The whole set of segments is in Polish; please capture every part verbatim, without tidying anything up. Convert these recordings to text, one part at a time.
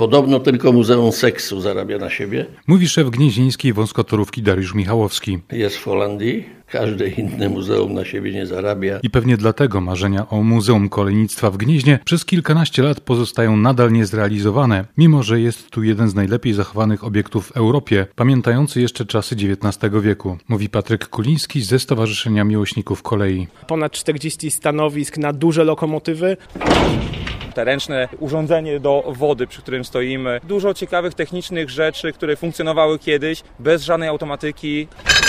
Podobno tylko Muzeum Seksu zarabia na siebie. Mówi szef gnieźnieńskiej wąskotorówki Dariusz Michałowski. Jest w Holandii. Każde inne muzeum na siebie nie zarabia. I pewnie dlatego marzenia o Muzeum Kolejnictwa w Gnieźnie przez kilkanaście lat pozostają nadal niezrealizowane, mimo że jest tu jeden z najlepiej zachowanych obiektów w Europie, pamiętający jeszcze czasy dziewiętnastego wieku. Mówi Patryk Kuliński ze Stowarzyszenia Miłośników Kolei. Ponad czterdzieści stanowisk na duże lokomotywy. Te ręczne urządzenie do wody, przy którym stoimy. Dużo ciekawych technicznych rzeczy, które funkcjonowały kiedyś, bez żadnej automatyki.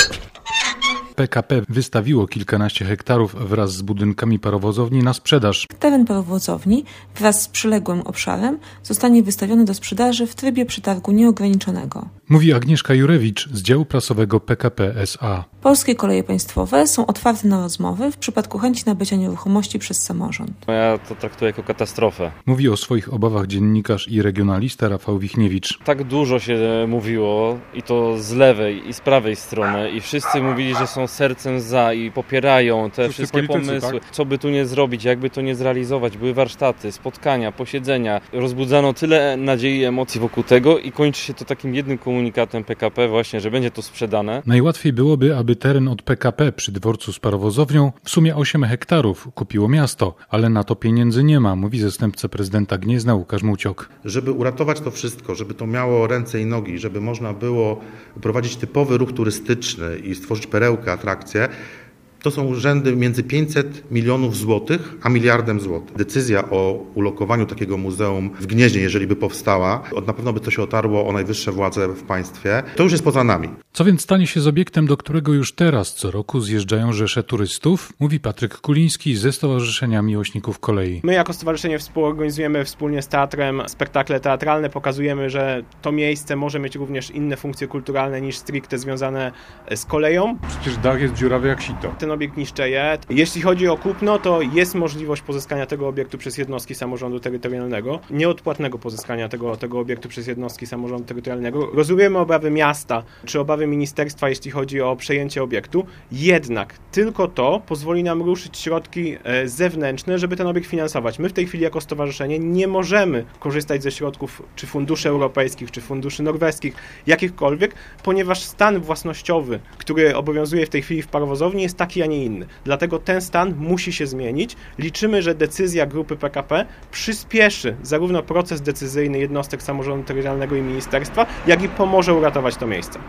P K P wystawiło kilkanaście hektarów wraz z budynkami parowozowni na sprzedaż. Teren parowozowni wraz z przyległym obszarem zostanie wystawiony do sprzedaży w trybie przetargu nieograniczonego. Mówi Agnieszka Jurewicz z działu prasowego P K P S A. Polskie Koleje Państwowe są otwarte na rozmowy w przypadku chęci nabycia nieruchomości przez samorząd. Ja to traktuję jako katastrofę. Mówi o swoich obawach dziennikarz i regionalista Rafał Wichniewicz. Tak dużo się mówiło i to z lewej i z prawej strony i wszyscy mówili, że są sercem za i popierają te wszyscy wszystkie politycy, pomysły. Tak? Co by tu nie zrobić, jakby to nie zrealizować. Były warsztaty, spotkania, posiedzenia. Rozbudzano tyle nadziei i emocji wokół tego i kończy się to takim jednym komunikatem P K P właśnie, że będzie to sprzedane. Najłatwiej byłoby, aby teren od P K P przy dworcu z parowozownią w sumie osiem hektarów kupiło miasto, ale na to pieniędzy nie ma, mówi zastępca prezydenta Gniezna Łukasz Muciok. Żeby uratować to wszystko, żeby to miało ręce i nogi, żeby można było prowadzić typowy ruch turystyczny i stworzyć perełkę, atrakcje, to są rzędy między pięćset milionów złotych a miliardem złotych. Decyzja o ulokowaniu takiego muzeum w Gnieźnie, jeżeli by powstała, na pewno by to się otarło o najwyższe władze w państwie. To już jest poza nami. Co więc stanie się z obiektem, do którego już teraz co roku zjeżdżają rzesze turystów? Mówi Patryk Kuliński ze Stowarzyszenia Miłośników Kolei. My jako stowarzyszenie współorganizujemy wspólnie z teatrem spektakle teatralne. Pokazujemy, że to miejsce może mieć również inne funkcje kulturalne niż stricte związane z koleją. Przecież dach jest dziurawy jak sito. Ten obiekt niszczeje. Jeśli chodzi o kupno, to jest możliwość pozyskania tego obiektu przez jednostki samorządu terytorialnego, nieodpłatnego pozyskania tego, tego obiektu przez jednostki samorządu terytorialnego. Rozumiemy obawy miasta, czy obawy ministerstwa, jeśli chodzi o przejęcie obiektu, jednak tylko to pozwoli nam ruszyć środki zewnętrzne, żeby ten obiekt finansować. My w tej chwili jako stowarzyszenie nie możemy korzystać ze środków czy funduszy europejskich, czy funduszy norweskich, jakichkolwiek, ponieważ stan własnościowy, który obowiązuje w tej chwili w parowozowni, jest taki, a nie inny. Dlatego ten stan musi się zmienić. Liczymy, że decyzja grupy P K P przyspieszy zarówno proces decyzyjny jednostek samorządu terytorialnego i ministerstwa, jak i pomoże uratować to miejsce.